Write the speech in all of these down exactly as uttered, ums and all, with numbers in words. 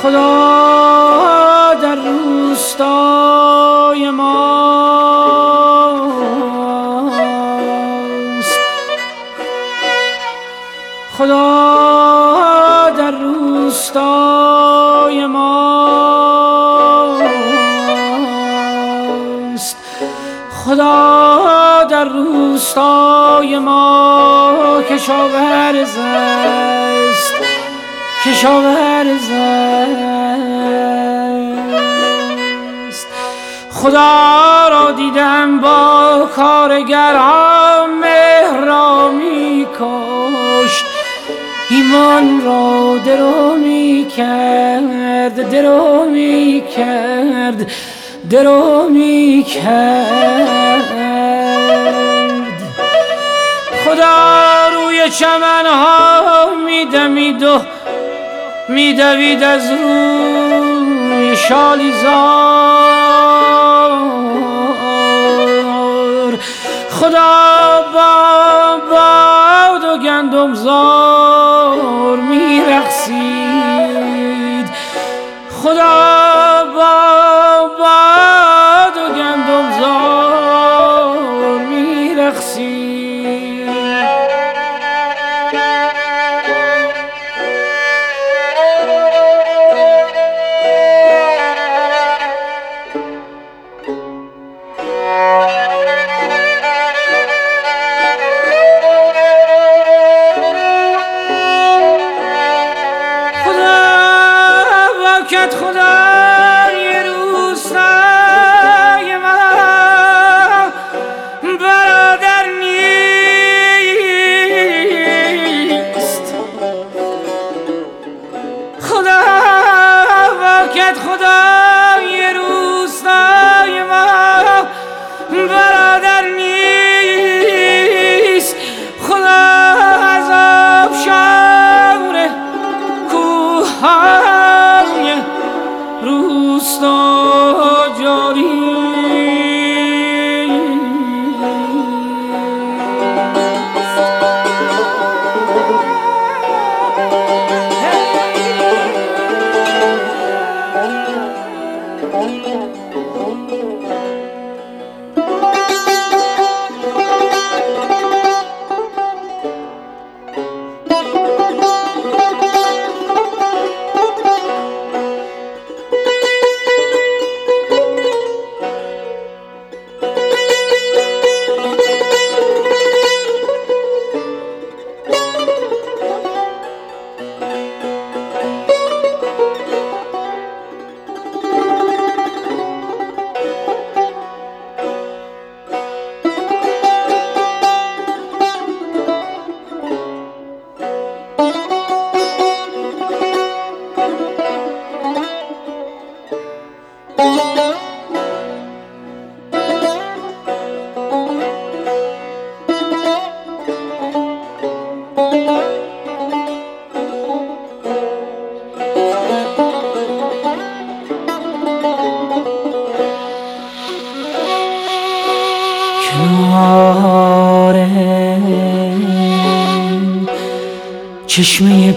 خدا در روستای ماست، خدا در روستای ماست، خدا در روستای ما کشاورز است، کشاورز است. خدا را دیدم با کارگرها مهر را می کشت، ایمان را درو می کرد، درو می کرد، درو می کرد. خدا روی چمنها می دمید و می دوید از روی شالیزار. خدا با باد و گندمزار می رقصید، خدا با باد و گندمزار می رقصید. خدای روستای ما برادر نیست، خدا واکد خدای روستای ما برادر نیست. خدا از آبشار کوههای روستا جاری کنار چشمه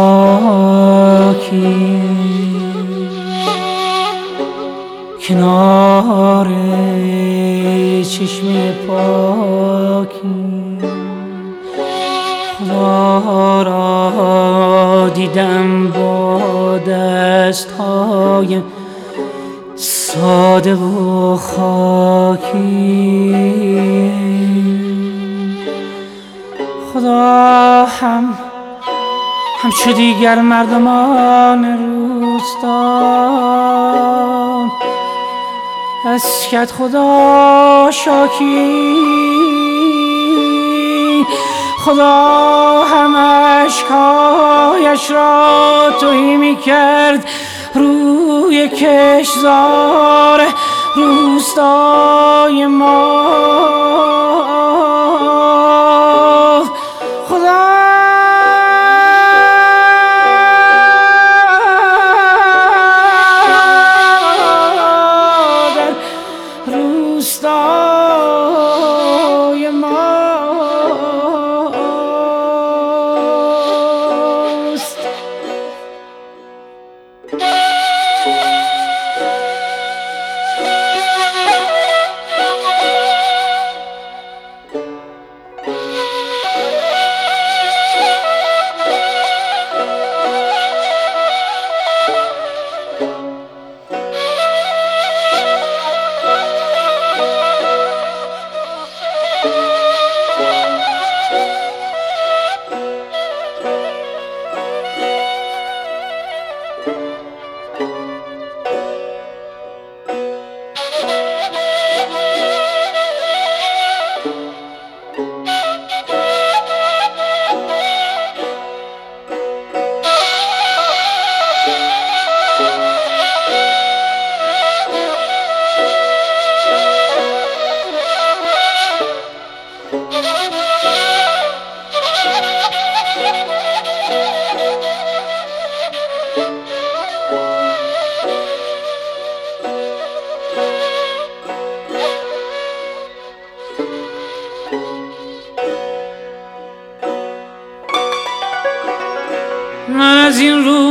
پاکی، کنار چشمه پاکی خدا را دیدم با دستهای ساده و خاکی. خدا هم همچو دیگر مردمان روستا از کد خدا شاکی. خدا هم اشکایش را تهی می کرد روی کشتزار روستای ما. خدا در روستای ماست.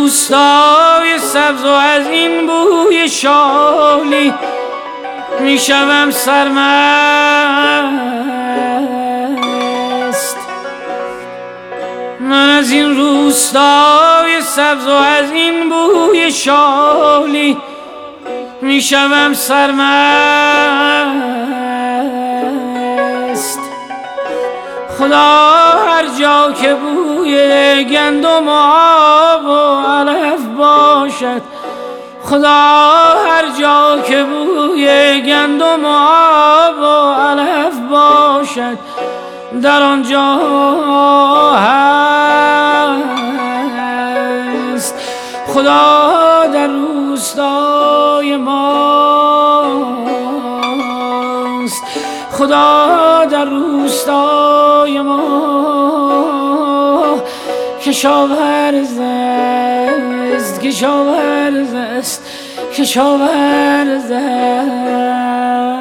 روستای سبز و از این بوی شالی میشوم سرمست. من از این روستای سبز و از این بوی شالی میشوم سرمست. خدا هر جا که بوی گندم و آب و علف باشد، خدا هر جا که بوی گندم و آب و علف باشد در آنجا هست. خدا در روستای ماست، خدا در روستای ما. کشاورز است، کشاورز است، کشاورز است.